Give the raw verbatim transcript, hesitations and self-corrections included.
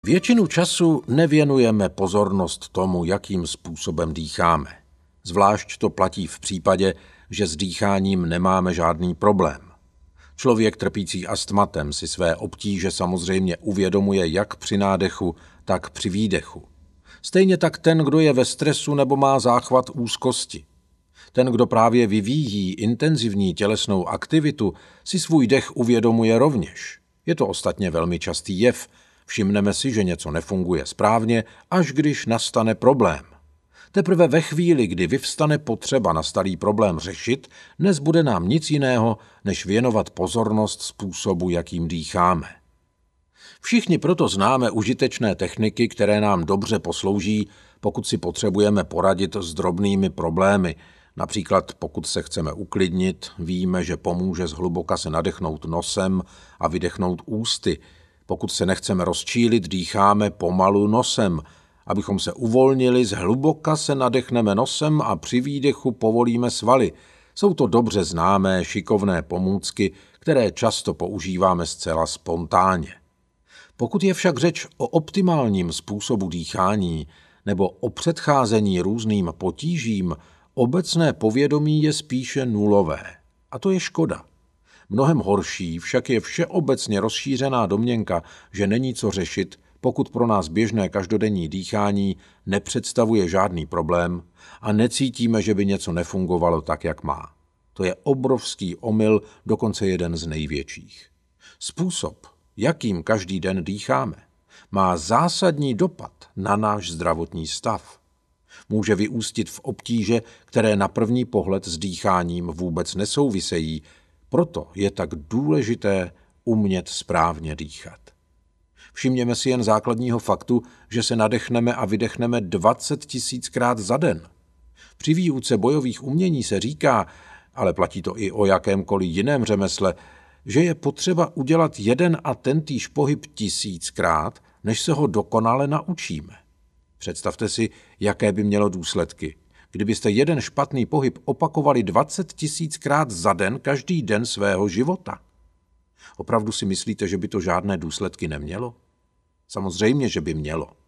Většinu času nevěnujeme pozornost tomu, jakým způsobem dýcháme. Zvlášť to platí v případě, že s dýcháním nemáme žádný problém. Člověk trpící astmatem si své obtíže samozřejmě uvědomuje jak při nádechu, tak při výdechu. Stejně tak ten, kdo je ve stresu nebo má záchvat úzkosti. Ten, kdo právě vyvíjí intenzivní tělesnou aktivitu, si svůj dech uvědomuje rovněž. Je to ostatně velmi častý jev. Všimneme si, že něco nefunguje správně, až když nastane problém. Teprve ve chvíli, kdy vyvstane potřeba nastalý problém řešit, nezbude nám nic jiného, než věnovat pozornost způsobu, jakým dýcháme. Všichni proto známe užitečné techniky, které nám dobře poslouží, pokud si potřebujeme poradit s drobnými problémy. Například pokud se chceme uklidnit, víme, že pomůže zhluboka se nadechnout nosem a vydechnout ústy. Pokud se nechceme rozčílit, dýcháme pomalu nosem. Abychom se uvolnili, zhluboka se nadechneme nosem a při výdechu povolíme svaly. Jsou to dobře známé, šikovné pomůcky, které často používáme zcela spontánně. Pokud je však řeč o optimálním způsobu dýchání nebo o předcházení různým potížím, obecné povědomí je spíše nulové. A to je škoda. Mnohem horší však je všeobecně rozšířená domněnka, že není co řešit, pokud pro nás běžné každodenní dýchání nepředstavuje žádný problém a necítíme, že by něco nefungovalo tak, jak má. To je obrovský omyl, dokonce jeden z největších. Způsob, jakým každý den dýcháme, má zásadní dopad na náš zdravotní stav. Může vyústit v obtíže, které na první pohled s dýcháním vůbec nesouvisejí, proto je tak důležité umět správně dýchat. Všimněme si jen základního faktu, že se nadechneme a vydechneme dvacet tisíckrát za den. Při výuce bojových umění se říká, ale platí to i o jakémkoliv jiném řemesle, že je potřeba udělat jeden a tentýž pohyb tisíckrát, než se ho dokonale naučíme. Představte si, jaké by mělo důsledky, kdybyste jeden špatný pohyb opakovali dvacet tisíckrát za den každý den svého života. Opravdu si myslíte, že by to žádné důsledky nemělo? Samozřejmě, že by mělo.